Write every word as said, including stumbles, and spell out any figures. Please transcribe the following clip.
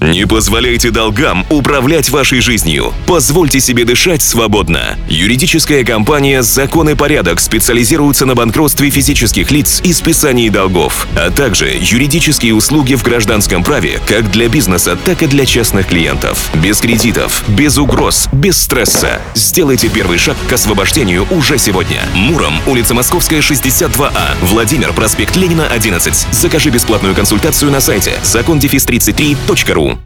Не позволяйте долгам управлять вашей жизнью. Позвольте себе дышать свободно. Юридическая компания «Закон и порядок» специализируется на банкротстве физических лиц и списании долгов, а также юридические услуги в гражданском праве как для бизнеса, так и для частных клиентов. Без кредитов, без угроз, без стресса. Сделайте первый шаг к освобождению уже сегодня. Муром, улица Московская, шестьдесят два А. Владимир, проспект Ленина, одиннадцать. Закажи бесплатную консультацию на сайте закон тридцать три точка ру.